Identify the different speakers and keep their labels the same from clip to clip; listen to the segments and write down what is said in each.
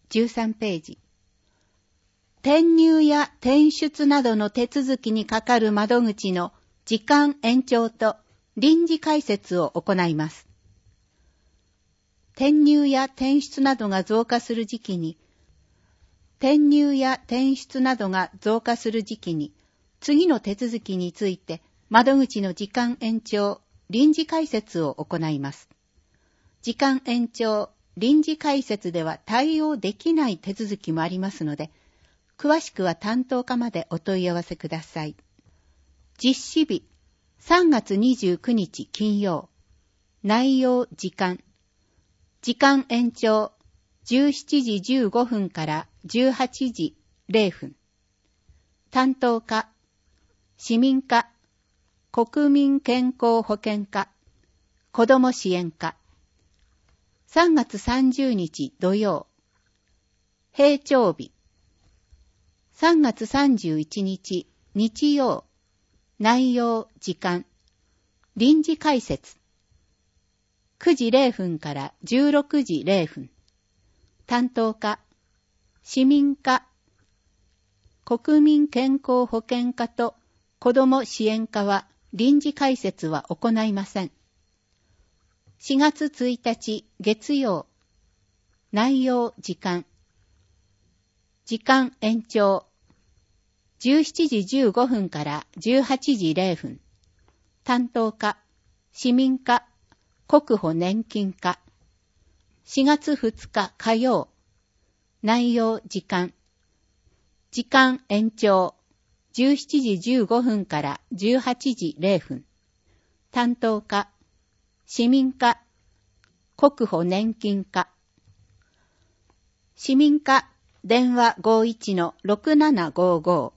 Speaker 1: 13ページ。転入や転出などの手続きにかかる窓口の時間延長と臨時開設を行います。転入や転出などが増加する時期に、次の手続きについて窓口の時間延長、臨時開設を行います。時間延長、臨時開設では対応できない手続きもありますので、詳しくは担当課までお問い合わせください。実施日、3月29日金曜。内容時間。時間延長、17時15分から18時0分。担当課、市民課、国民健康保険課、子ども支援課。3月30日土曜。平調日。3月31日日曜。内容時間。臨時開設。9時0分から16時0分。担当課、市民課、国民健康保険課と子ども支援課は臨時開設は行いません。4月1日月曜。内容時間。時間延長。17時15分から18時0分。担当課、市民課、国保年金課。4月2日火曜。内容時間。時間延長。17時15分から18時0分。担当課、市民課、国保年金課。市民課、電話 51-6755。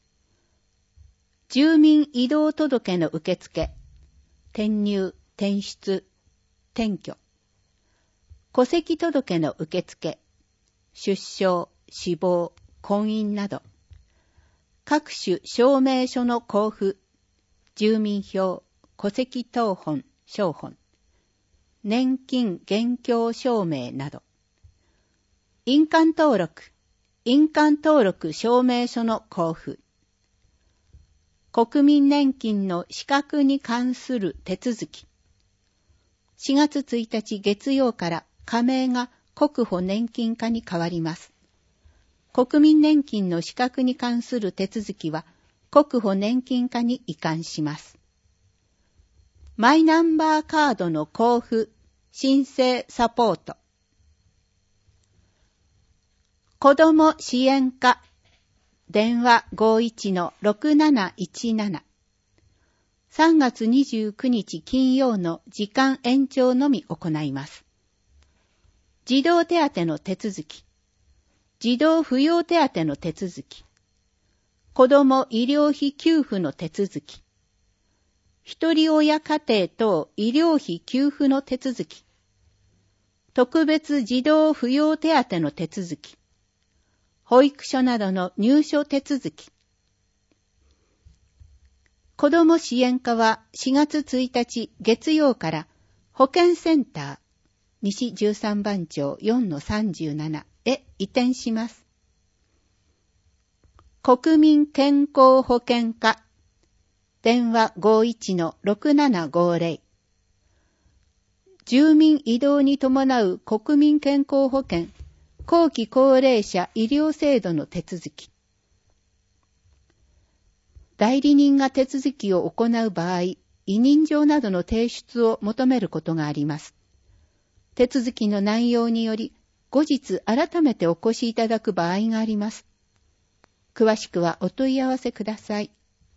Speaker 1: 住民移動届の受付、転入、転出、転居。戸籍届の受付、出生、死亡、婚姻など。各種証明書の交付、住民票、戸籍謄本、証本。年金現況証明など。印鑑登録証明書の交付。国民年金の資格に関する手続き。4月1日月曜から加盟が国保年金課に変わります。国民年金の資格に関する手続きは国保年金課に移管します。マイナンバーカードの交付、申請サポート。子ども支援課。電話 51-6717。3月29日金曜の時間延長のみ行います。児童手当の手続き。児童扶養手当の手続き。子ども医療費給付の手続き。一人親家庭等医療費給付の手続き。特別児童扶養手当の手続き。保育所などの入所手続き。子ども支援課は4月1日月曜から保健センター西13番町 4-37 へ移転します。国民健康保険課。電話 51-6750。住民移動に伴う国民健康保険後期高齢者医療制度の手続き。代理人が手続きを行う場合、委任状などの提出を求めることがあります。手続きの内容により、後日改めてお越しいただく場合があります。詳しくはお問い合わせください。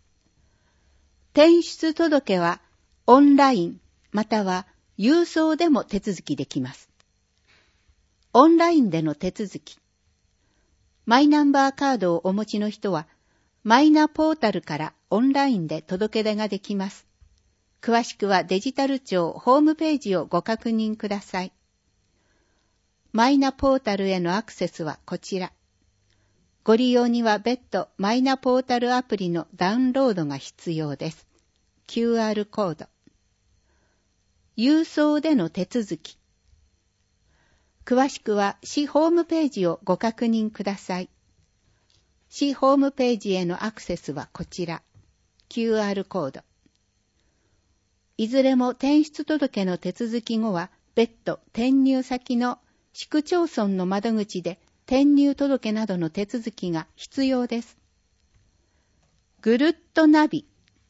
Speaker 1: 転出届はオンラインまたは郵送でも手続きできます。オンラインでの手続き。マイナンバーカードをお持ちの人は、マイナポータルからオンラインで届け出ができます。詳しくはデジタル庁ホームページをご確認ください。マイナポータルへのアクセスはこちら。ご利用には別途マイナポータルアプリのダウンロードが必要です。QR コード。郵送での手続き。 詳しくは市ホームページをご確認ください。市ホームページへのアクセスはこちら、QR コード。いずれも転出届の手続き後は、別途転入先の市区町村の窓口で転入届などの手続きが必要です。ぐるっとナビ。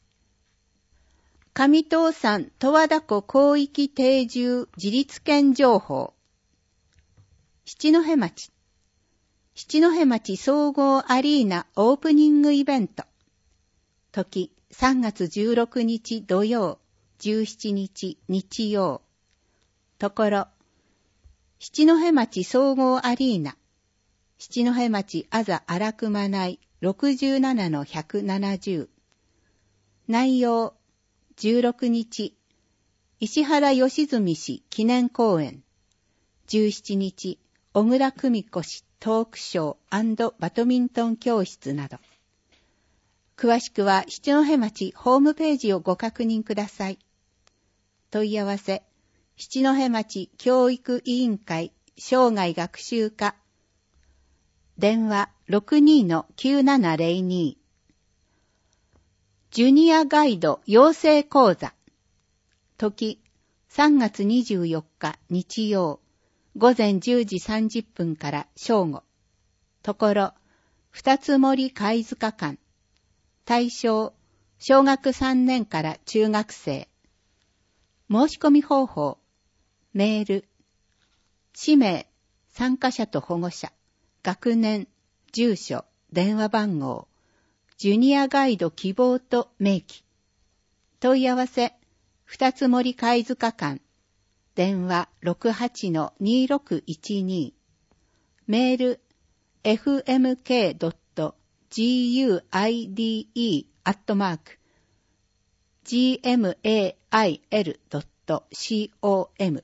Speaker 1: 上東山十和田湖広域定住自立権情報。七戸町。七戸町総合アリーナオープニングイベント。時3月16日土曜、17日日曜。ところ、七戸町総合アリーナ。七戸町あざ荒熊内 67-170。内容、16日、石原良純氏記念公演。17日、小倉久美子氏トークショー&バドミントン教室など。詳しくは七戸町ホームページをご確認ください。問い合わせ、七戸町教育委員会生涯学習課。電話 62-9702。ジュニアガイド養成講座。時3月24日日曜。午前10時30分から正午。ところ、二つ森貝塚館。対象、小学3年から中学生。申し込み方法、メール、氏名、参加者と保護者、学年、住所、電話番号、ジュニアガイド希望と明記。問い合わせ、二つ森貝塚館。電話 68-2612。メール fmk.guide@gmail.com。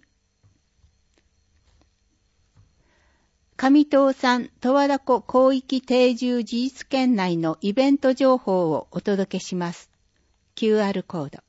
Speaker 1: 上東山十和田湖広域定住自治圏内のイベント情報をお届けします。QR コード。